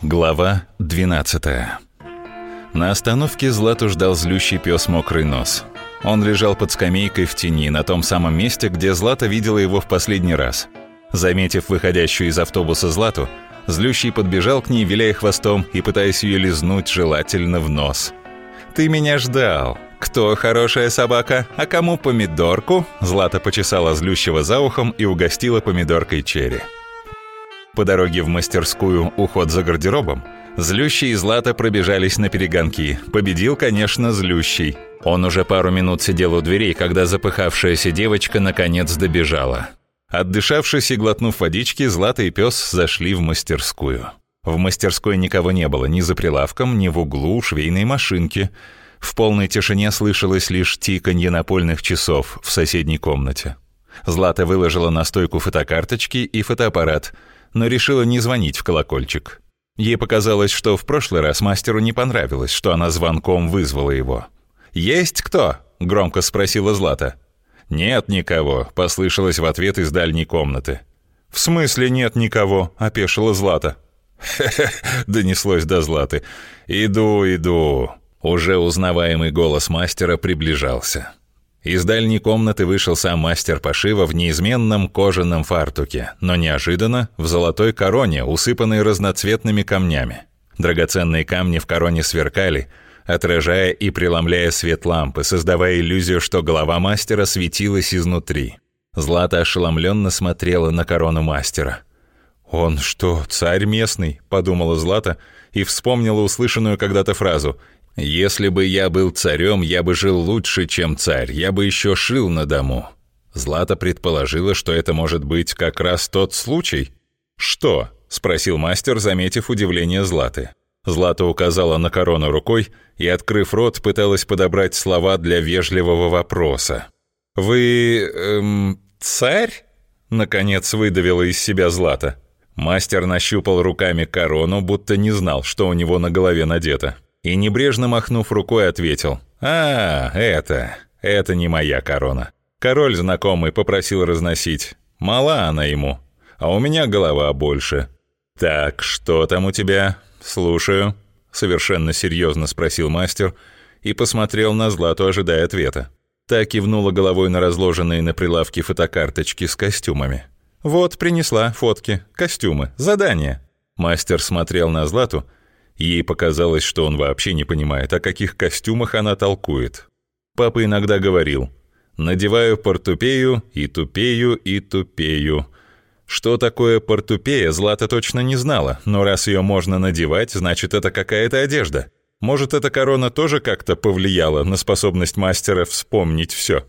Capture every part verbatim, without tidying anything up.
Глава двенадцатая. На остановке Злату ждал злющий пес Мокрый Нос. Он лежал под скамейкой в тени, на том самом месте, где Злата видела его в последний раз. Заметив выходящую из автобуса Злату, злющий подбежал к ней, виляя хвостом и пытаясь ее лизнуть, желательно в нос. «Ты меня ждал. Кто хорошая собака, а кому помидорку?» Злата почесала злющего за ухом и угостила помидоркой Черри. По дороге в мастерскую «Уход за гардеробом» Злющий и Злата пробежались на перегонки. Победил, конечно, Злющий. Он уже пару минут сидел у дверей, когда запыхавшаяся девочка наконец добежала. Отдышавшись и глотнув водички, Злата и пес зашли в мастерскую. В мастерской никого не было ни за прилавком, ни в углу швейной машинки. В полной тишине слышалось лишь тиканье напольных часов в соседней комнате. Злата выложила на стойку фотокарточки и фотоаппарат, но решила не звонить в колокольчик. Ей показалось, что в прошлый раз мастеру не понравилось, что она звонком вызвала его. «Есть кто?» — громко спросила Злата. «Нет никого», — послышалось в ответ из дальней комнаты. «В смысле нет никого?» — опешила Злата. «Хе-хе», — донеслось до Златы. «Иду, иду». Уже узнаваемый голос мастера приближался. Из дальней комнаты вышел сам мастер пошива в неизменном кожаном фартуке, но неожиданно в золотой короне, усыпанной разноцветными камнями. Драгоценные камни в короне сверкали, отражая и преломляя свет лампы, создавая иллюзию, что голова мастера светилась изнутри. Злата ошеломленно смотрела на корону мастера. «Он что, царь местный?» — подумала Злата и вспомнила услышанную когда-то фразу: «Если бы я был царем, я бы жил лучше, чем царь, я бы еще шил на дому». Злата предположила, что это может быть как раз тот случай. «Что?» — спросил мастер, заметив удивление Златы. Злата указала на корону рукой и, открыв рот, пыталась подобрать слова для вежливого вопроса. «Вы... эм... царь?» — наконец выдавила из себя Злата. Мастер нащупал руками корону, будто не знал, что у него на голове надето. И, небрежно махнув рукой, ответил: «А, это, это не моя корона. Король знакомый попросил разносить. Мала она ему, а у меня голова больше». «Так, что там у тебя? Слушаю», — совершенно серьезно спросил мастер и посмотрел на Злату, ожидая ответа. Та кивнула головой на разложенные на прилавке фотокарточки с костюмами. «Вот, принесла фотки, костюмы, задание». Мастер смотрел на Злату. Ей показалось, что он вообще не понимает, о каких костюмах она толкует. Папа иногда говорил: «Надеваю портупею и тупею и тупею». Что такое портупея, Злата точно не знала, но раз ее можно надевать, значит, это какая-то одежда. Может, эта корона тоже как-то повлияла на способность мастера вспомнить все.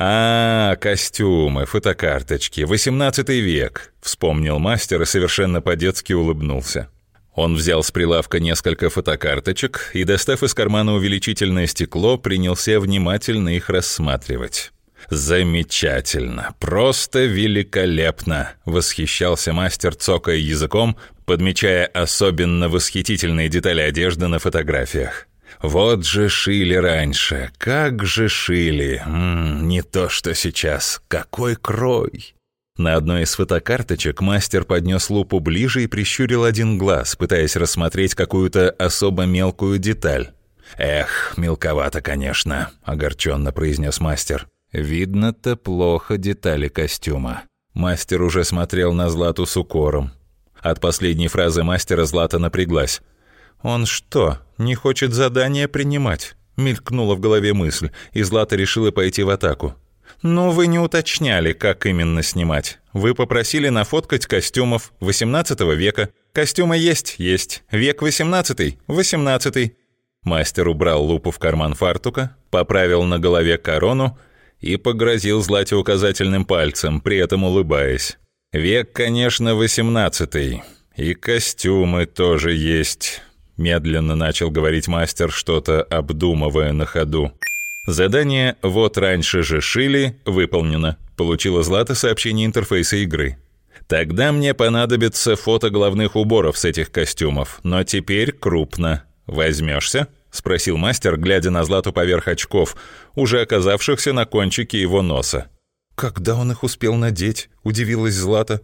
«А, костюмы, фотокарточки, восемнадцатый век», — вспомнил мастер и совершенно по-детски улыбнулся. Он взял с прилавка несколько фотокарточек и, достав из кармана увеличительное стекло, принялся внимательно их рассматривать. «Замечательно! Просто великолепно!» — восхищался мастер, цокая языком, подмечая особенно восхитительные детали одежды на фотографиях. «Вот же шили раньше! Как же шили! М-м, не то что сейчас! Какой крой!» На одной из фотокарточек мастер поднес лупу ближе и прищурил один глаз, пытаясь рассмотреть какую-то особо мелкую деталь. «Эх, мелковато, конечно», — огорченно произнес мастер. «Видно-то плохо детали костюма». Мастер уже смотрел на Злату с укором. От последней фразы мастера Злата напряглась. «Он что, не хочет задание принимать?» — мелькнула в голове мысль, и Злата решила пойти в атаку. «Ну, вы не уточняли, как именно снимать. Вы попросили нафоткать костюмов восемнадцатого века. Костюмы есть, есть. Век восемнадцатый, восемнадцатый». Мастер убрал лупу в карман фартука, поправил на голове корону и погрозил Злате указательным пальцем, при этом улыбаясь. «Век, конечно, восемнадцатый. И костюмы тоже есть», — медленно начал говорить мастер, что-то обдумывая на ходу. Задание «Вот раньше же шили» выполнено. Получила Злата сообщение интерфейса игры. «Тогда мне понадобится фото головных уборов с этих костюмов, но теперь крупно. Возьмешься?» — спросил мастер, глядя на Злату поверх очков, уже оказавшихся на кончике его носа. «Когда он их успел надеть?» — удивилась Злата.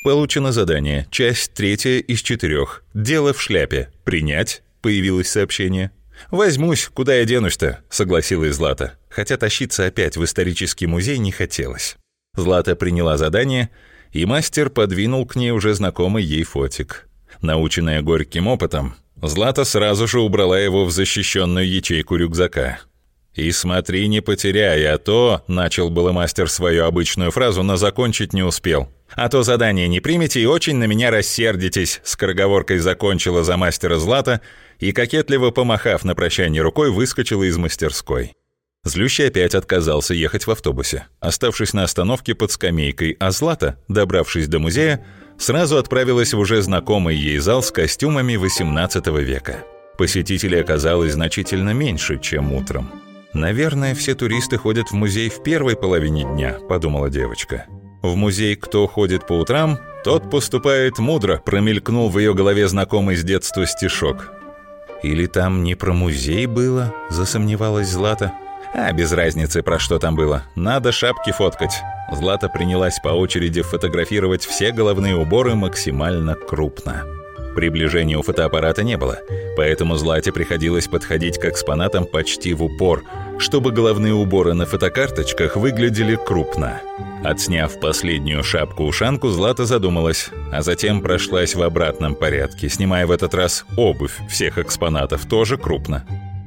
Получено задание. Часть третья из четырех. Дело в шляпе. Принять. Появилось сообщение. «Возьмусь, куда я денусь-то?» — согласилась Злата. Хотя тащиться опять в исторический музей не хотелось. Злата приняла задание, и мастер подвинул к ней уже знакомый ей фотик. Наученная горьким опытом, Злата сразу же убрала его в защищенную ячейку рюкзака. «И смотри, не потеряй, а то...» — начал было мастер свою обычную фразу, но закончить не успел. «А то задание не примете и очень на меня рассердитесь», — скороговоркой закончила за мастера Злата и, кокетливо помахав на прощание рукой, выскочила из мастерской. Злющий опять отказался ехать в автобусе, оставшись на остановке под скамейкой, а Злата, добравшись до музея, сразу отправилась в уже знакомый ей зал с костюмами восемнадцатого века. Посетителей оказалось значительно меньше, чем утром. «Наверное, все туристы ходят в музей в первой половине дня», — подумала девочка. «В музей кто ходит по утрам, тот поступает мудро», — промелькнул в ее голове знакомый с детства стишок. «Или там не про музей было?» — засомневалась Злата. «А без разницы, про что там было. Надо шапки фоткать». Злата принялась по очереди фотографировать все головные уборы максимально крупно. Приближения у фотоаппарата не было, поэтому Злате приходилось подходить к экспонатам почти в упор, чтобы головные уборы на фотокарточках выглядели крупно. Отсняв последнюю шапку-ушанку, Злата задумалась, а затем прошлась в обратном порядке, снимая в этот раз обувь всех экспонатов, тоже крупно.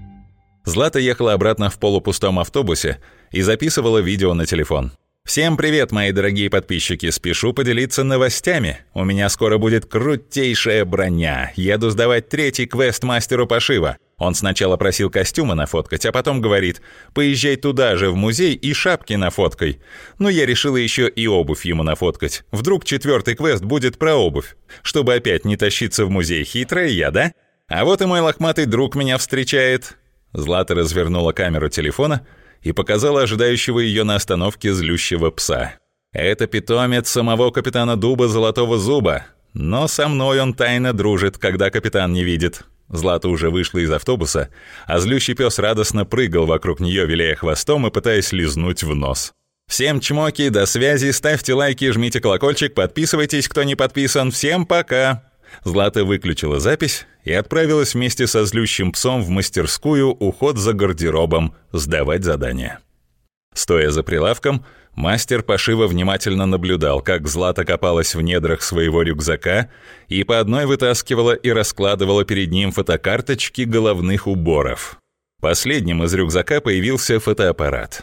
Злата ехала обратно в полупустом автобусе и записывала видео на телефон. «Всем привет, мои дорогие подписчики! Спешу поделиться новостями. У меня скоро будет крутейшая броня. Еду сдавать третий квест мастеру пошива. Он сначала просил костюмы нафоткать, а потом говорит: поезжай туда же в музей и шапки нафоткай. Ну, я решила еще и обувь ему нафоткать. Вдруг четвертый квест будет про обувь. Чтобы опять не тащиться в музей, хитрая я, да? А вот и мой лохматый друг меня встречает». Злата развернула камеру телефона и показала ожидающего ее на остановке злющего пса. «Это питомец самого капитана Дуба Золотого Зуба. Но со мной он тайно дружит, когда капитан не видит». Злата уже вышла из автобуса, а злющий пес радостно прыгал вокруг нее, виляя хвостом и пытаясь лизнуть в нос. «Всем чмоки, до связи, ставьте лайки, жмите колокольчик, подписывайтесь, кто не подписан. Всем пока!» Злата выключила запись и отправилась вместе со злющим псом в мастерскую уход за гардеробом сдавать задание. Стоя за прилавком, мастер пошива внимательно наблюдал, как Злата копалась в недрах своего рюкзака и по одной вытаскивала и раскладывала перед ним фотокарточки головных уборов. Последним из рюкзака появился фотоаппарат.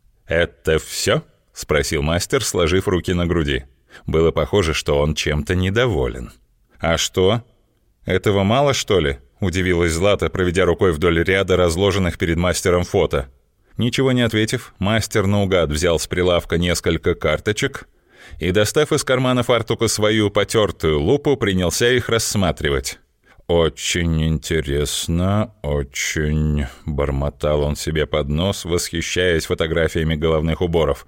«Это все?» — спросил мастер, сложив руки на груди. Было похоже, что он чем-то недоволен. «А что? Этого мало, что ли?» — удивилась Злата, проведя рукой вдоль ряда разложенных перед мастером фото. Ничего не ответив, мастер наугад взял с прилавка несколько карточек и, достав из кармана фартука свою потертую лупу, принялся их рассматривать. «Очень интересно, очень...» — бормотал он себе под нос, восхищаясь фотографиями головных уборов.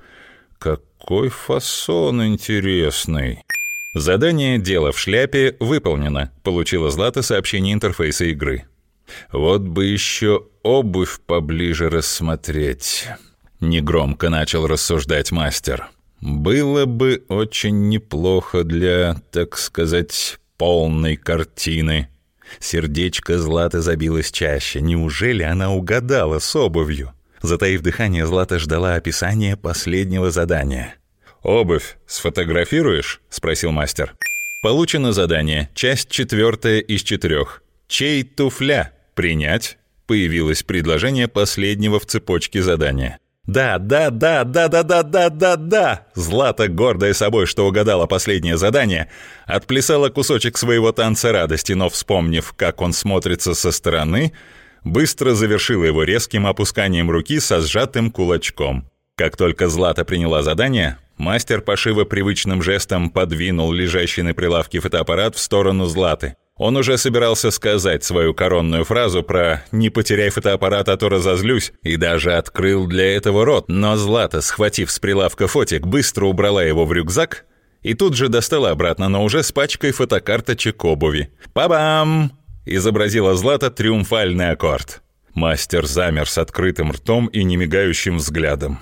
«Какой фасон интересный!» Задание «Дело в шляпе» выполнено, получила Злата сообщение интерфейса игры. «Вот бы еще обувь поближе рассмотреть», — негромко начал рассуждать мастер. «Было бы очень неплохо для, так сказать, полной картины». Сердечко Златы забилось чаще. Неужели она угадала с обувью? Затаив дыхание, Злата ждала описания последнего задания. «Обувь сфотографируешь?» — спросил мастер. «Получено задание. Часть четвертая из четырех. Чей туфля? Принять?» Появилось предложение последнего в цепочке задания. «Да, да, да, да, да, да, да, да, да!» Злата, гордая собой, что угадала последнее задание, отплясала кусочек своего танца радости, но, вспомнив, как он смотрится со стороны, быстро завершила его резким опусканием руки со сжатым кулачком. Как только Злата приняла задание, мастер пошива привычным жестом подвинул лежащий на прилавке фотоаппарат в сторону Златы. Он уже собирался сказать свою коронную фразу про «не потеряй фотоаппарат, а то разозлюсь», и даже открыл для этого рот, но Злата, схватив с прилавка фотик, быстро убрала его в рюкзак и тут же достала обратно, но уже с пачкой фотокарточек обуви. «Па-бам!» — изобразила Злата триумфальный аккорд. Мастер замер с открытым ртом и немигающим взглядом.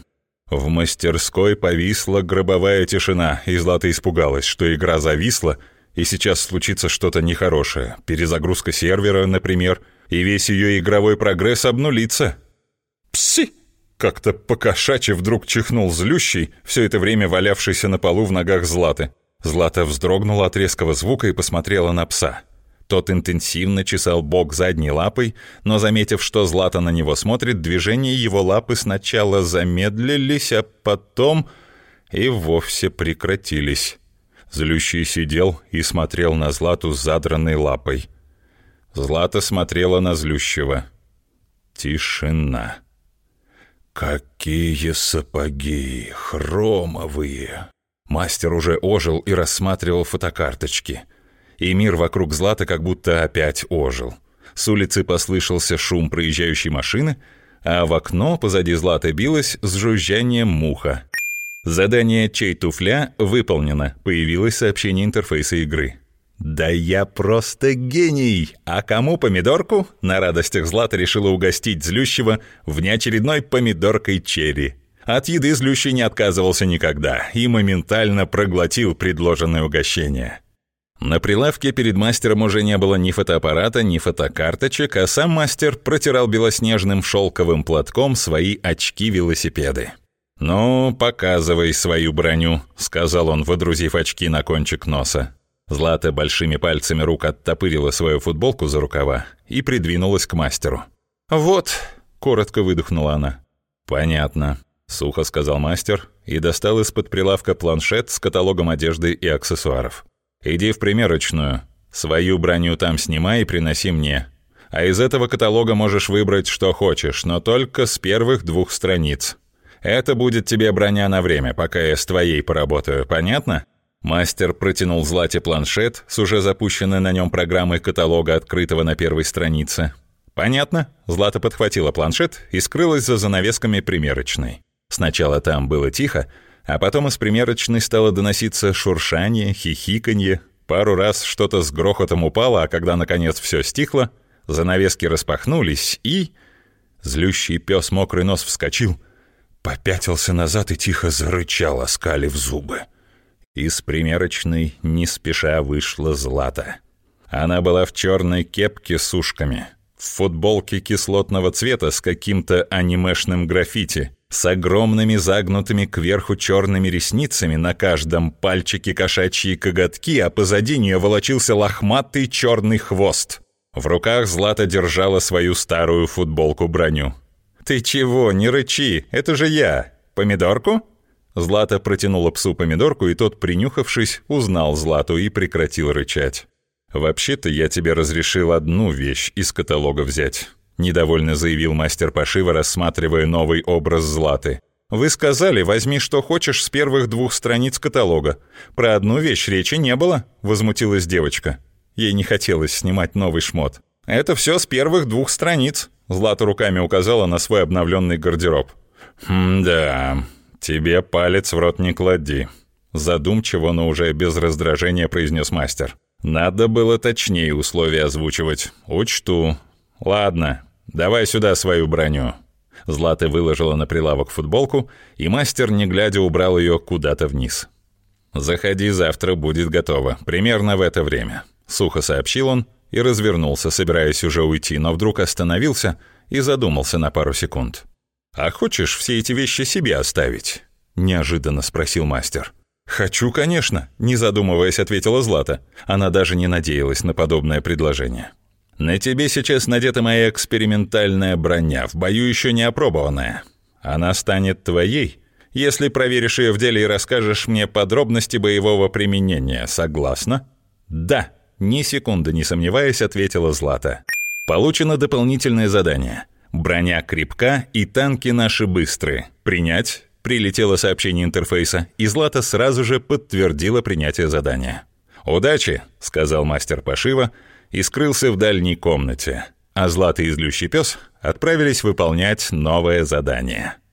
В мастерской повисла гробовая тишина, и Злата испугалась, что игра зависла, и сейчас случится что-то нехорошее. Перезагрузка сервера, например, и весь ее игровой прогресс обнулится. «Пси!» — как-то покошачьи вдруг чихнул злющий, все это время валявшийся на полу в ногах Златы. Злата вздрогнула от резкого звука и посмотрела на пса. Тот интенсивно чесал бок задней лапой, но, заметив, что Злата на него смотрит, движения его лапы сначала замедлились, а потом и вовсе прекратились. Злющий сидел и смотрел на Злату с задранной лапой. Злата смотрела на Злющего. Тишина. «Какие сапоги! Хромовые!» Мастер уже ожил и рассматривал фотокарточки. И мир вокруг Златы как будто опять ожил. С улицы послышался шум проезжающей машины, а в окно позади Златы билось с жужжанием муха. Задание «Чей туфля» выполнено. Появилось сообщение интерфейса игры. «Да я просто гений! А кому помидорку?» На радостях Злата решила угостить Злющего внеочередной помидоркой черри. От еды Злющий не отказывался никогда и моментально проглотил предложенное угощение. На прилавке перед мастером уже не было ни фотоаппарата, ни фотокарточек, а сам мастер протирал белоснежным шелковым платком свои очки-велосипеды. «Ну, показывай свою броню», — сказал он, водрузив очки на кончик носа. Злата большими пальцами рук оттопырила свою футболку за рукава и придвинулась к мастеру. «Вот», — коротко выдохнула она. «Понятно», — сухо сказал мастер и достал из-под прилавка планшет с каталогом одежды и аксессуаров. «Иди в примерочную, свою броню там снимай и приноси мне. А из этого каталога можешь выбрать, что хочешь, но только с первых двух страниц. Это будет тебе броня на время, пока я с твоей поработаю, понятно?» Мастер протянул Злате планшет с уже запущенной на нем программой каталога, открытого на первой странице. «Понятно?» Злата подхватила планшет и скрылась за занавесками примерочной. Сначала там было тихо, а потом из примерочной стало доноситься шуршание, хихиканье. Пару раз что-то с грохотом упало, а когда, наконец, все стихло, занавески распахнулись, и... Злющий пес Мокрый Нос вскочил, попятился назад и тихо зарычал, оскалив зубы. Из примерочной не спеша вышла Злата. Она была в черной кепке с ушками, в футболке кислотного цвета с каким-то анимешным граффити, с огромными загнутыми кверху черными ресницами, на каждом пальчике кошачьи коготки, а позади нее волочился лохматый черный хвост. В руках Злата держала свою старую футболку-броню. «Ты чего, не рычи, это же я! Помидорку?» Злата протянула псу помидорку, и тот, принюхавшись, узнал Злату и прекратил рычать. «Вообще-то я тебе разрешил одну вещь из каталога взять», — недовольно заявил мастер пошива, рассматривая новый образ Златы. «Вы сказали, возьми что хочешь с первых двух страниц каталога. Про одну вещь речи не было», — возмутилась девочка. Ей не хотелось снимать новый шмот. «Это все с первых двух страниц», — Злата руками указала на свой обновленный гардероб. «М-да, тебе палец в рот не клади», — задумчиво, но уже без раздражения произнес мастер. «Надо было точнее условия озвучивать. Учту. Ладно, давай сюда свою броню». Злата выложила на прилавок футболку, и мастер, не глядя, убрал ее куда-то вниз. «Заходи, завтра будет готово, примерно в это время», — сухо сообщил он и развернулся, собираясь уже уйти, но вдруг остановился и задумался на пару секунд. «А хочешь все эти вещи себе оставить?» — неожиданно спросил мастер. «Хочу, конечно», — не задумываясь, ответила Злата. Она даже не надеялась на подобное предложение. «На тебе сейчас надета моя экспериментальная броня, в бою еще не опробованная. Она станет твоей, если проверишь ее в деле и расскажешь мне подробности боевого применения. Согласна?» «Да», — ни секунды не сомневаясь, ответила Злата. «Получено дополнительное задание. Броня крепка и танки наши быстрые. Принять?» Прилетело сообщение интерфейса, и Злата сразу же подтвердила принятие задания. «Удачи», — сказал мастер пошива и скрылся в дальней комнате, а Злата и Злющий пес отправились выполнять новое задание.